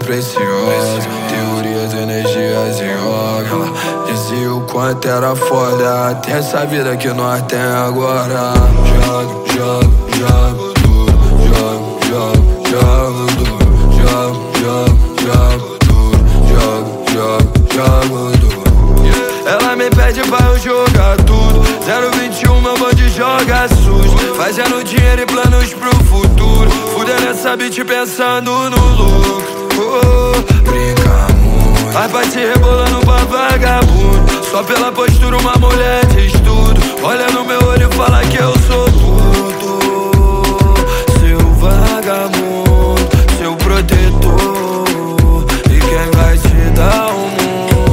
preciosa. Teorias, energias e yoga. Ela dizia o quanto era foda ter essa vida que nós tem agora. Jogo, jogo, jogo duro. Jogo, jogo, jogo duro. Jogo, jogo, jogo duro. Jogo, jogo, jogo duro. Ela me pede pra eu jogar tudo. 021, meu bonde joga sujo. Fazendo dinheiro e planos pro futuro. Fudendo essa beat pensando no lucro. Brinca muito, mas vai se rebolando pra vagabundo. Só pela postura uma mulher diz tudo. Olha no meu olho e fala que eu sou puto. Seu vagabundo, seu protetor. E quem vai te dar o mundo?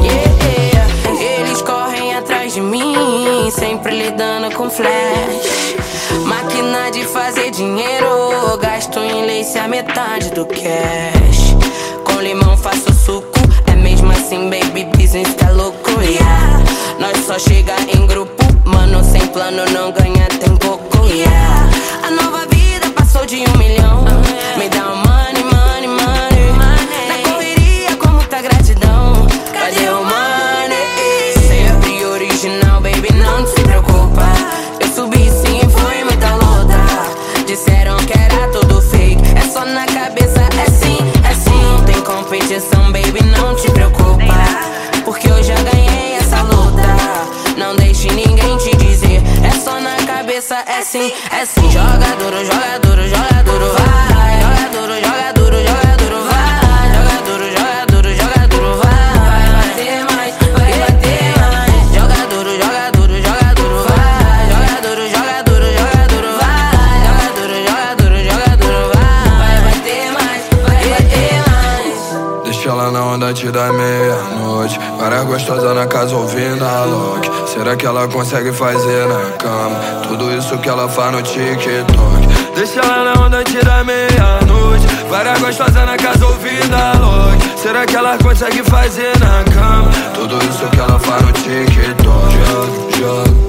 Eles correm atrás de mim, sempre lidando com flash. Máquina de fazer dinheiro, gasto em lace a metade do cash. Com limão faço suco, é mesmo assim, baby, business tá louco, yeah. Nós só chega em grupo, mano, sem plano não ganha, tem coco, yeah. A nova vida passou de 1 milhão, me dá um money, money, money. Na correria com muita gratidão, cadê o money? Sempre original, baby, não se preocupa. Eu subi sim, foi muita luta. Disseram que era tudo fake, é só na cabeça, é sim, é sim. Não tem competição, baby, não te preocupa, porque eu já ganhei essa luta. Não deixe ninguém te dizer, é só na cabeça, é sim, é sim. Joga duro, joga duro, joga duro, vai. Joga duro, joga duro, joga duro, vai. Joga duro, joga duro, joga duro, vai. Vai bater mais, vai bater mais. Joga duro, joga duro, joga duro, vai. Joga duro, joga duro, joga duro, vai. Joga duro, joga duro, joga duro, vai. Vai bater mais, vai bater mais. Deixa ela na onda te dar meia-noite. Para gostosa na casa ouvindo a Loki. Será que ela consegue fazer na cama tudo isso que ela faz no TikTok? Deixa ela na onda te dar meia-noite. Para gostosa na casa ouvindo a Loki. Será que ela consegue fazer na cama tudo isso que ela faz no TikTok? Jogo, jogo.